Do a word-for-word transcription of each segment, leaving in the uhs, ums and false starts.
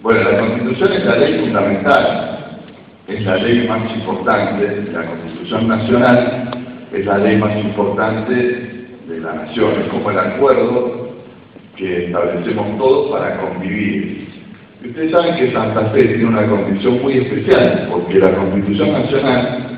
Bueno, la Constitución es la ley fundamental, es la ley más importante, la Constitución Nacional es la ley más importante de la nación, es como el acuerdo que establecemos todos para convivir. Y ustedes saben que Santa Fe tiene una condición muy especial, porque la Constitución Nacional,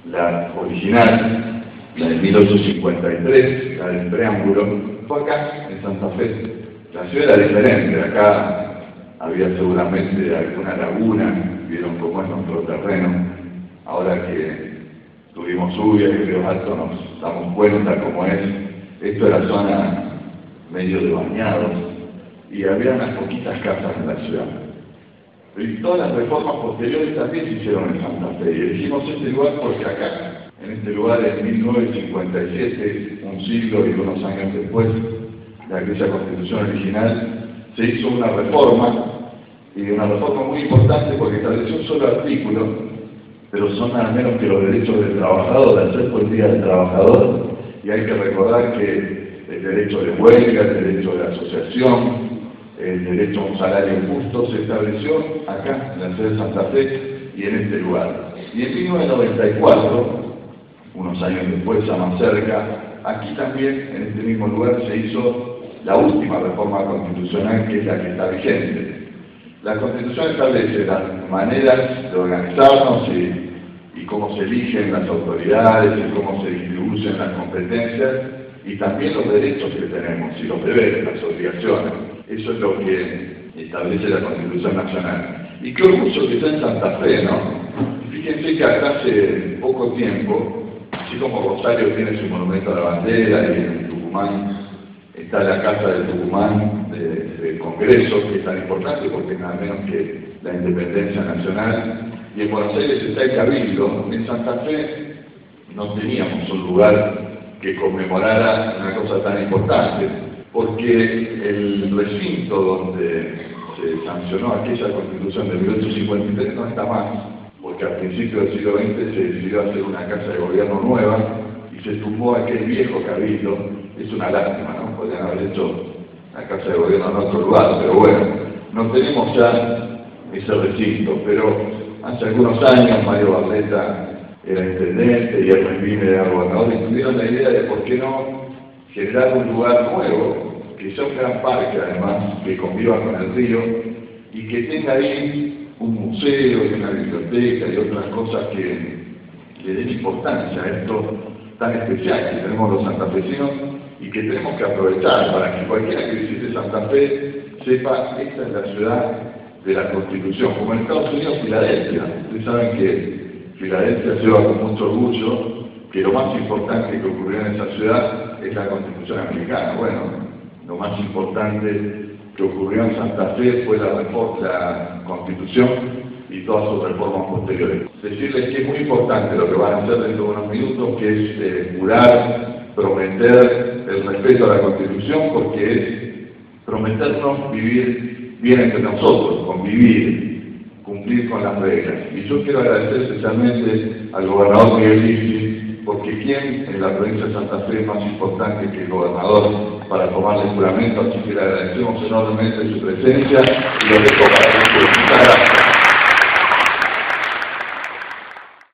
la original, la de mil ochocientos cincuenta y tres, la del preámbulo, fue acá, en Santa Fe. La ciudad era diferente, acá había seguramente alguna laguna, vieron cómo es nuestro terreno. Ahora que tuvimos lluvia y Río Alto nos damos cuenta cómo es. Esto era zona medio de bañados y había unas poquitas casas en la ciudad. Pero y todas las reformas posteriores también se hicieron en Santa Fe. Y elegimos este lugar porque acá, en este lugar en mil novecientos cincuenta y siete, un siglo y unos años después de aquella Constitución original, se hizo una reforma, y una reforma muy importante porque estableció un solo artículo, pero son nada menos que los derechos del trabajador, al ser por el Día del Trabajador, y hay que recordar que el derecho de huelga, el derecho de asociación, el derecho a un salario justo se estableció acá, en la ciudad de Santa Fe y en este lugar. Y en mil novecientos noventa y cuatro, unos años después, ya más cerca, aquí también, en este mismo lugar, se hizo la última reforma constitucional, que es la que está vigente. La Constitución establece las maneras de organizarnos y, y cómo se eligen las autoridades y cómo se distribuyen las competencias y también los derechos que tenemos y los deberes, las obligaciones. Eso es lo que establece la Constitución Nacional. Y qué orgullo que está en Santa Fe, ¿no? Fíjense que acá hace poco tiempo, así como Rosario tiene su monumento a la bandera y en Tucumán está la Casa del Tucumán de, del Congreso, que es tan importante porque es nada menos que la independencia nacional, y en Buenos Aires está el Cabildo. En Santa Fe no teníamos un lugar que conmemorara una cosa tan importante, porque el recinto donde se sancionó aquella Constitución de mil ochocientos cincuenta y tres no está más, porque al principio del siglo veinte se decidió hacer una casa de gobierno nueva y se tumbó aquel viejo Cabildo. Es una lástima, ¿no? Podrían haber hecho la casa de gobierno en otro lugar, pero bueno, no tenemos ya ese recinto, pero hace algunos años Mario Barletta era intendente y Erwin Bine era gobernador, y tuvieron la idea de por qué no generar un lugar nuevo, que sea un gran parque además, que conviva con el río, y que tenga ahí un museo y una biblioteca y otras cosas que le den importancia a esto tan especial que tenemos los santafesinos y que tenemos que aprovechar para que cualquiera que visite Santa Fe sepa que esta es la ciudad de la Constitución, como en Estados Unidos Filadelfia. Ustedes saben que Filadelfia lleva con mucho orgullo que lo más importante que ocurrió en esa ciudad es la Constitución americana. Bueno, lo más importante que ocurrió en Santa Fe fue la reforma de la Constitución y todas sus reformas posteriores. Decirles que es muy importante lo que van a hacer dentro de unos minutos, que es eh, jurar, prometer el respeto a la Constitución, porque es prometernos vivir bien entre nosotros, convivir, cumplir con las reglas. Y yo quiero agradecer especialmente al gobernador Miguel Lisi, porque quien en la provincia de Santa Fe es más importante que el gobernador para tomarle juramento, así que le agradecemos enormemente su presencia y lo dejo para que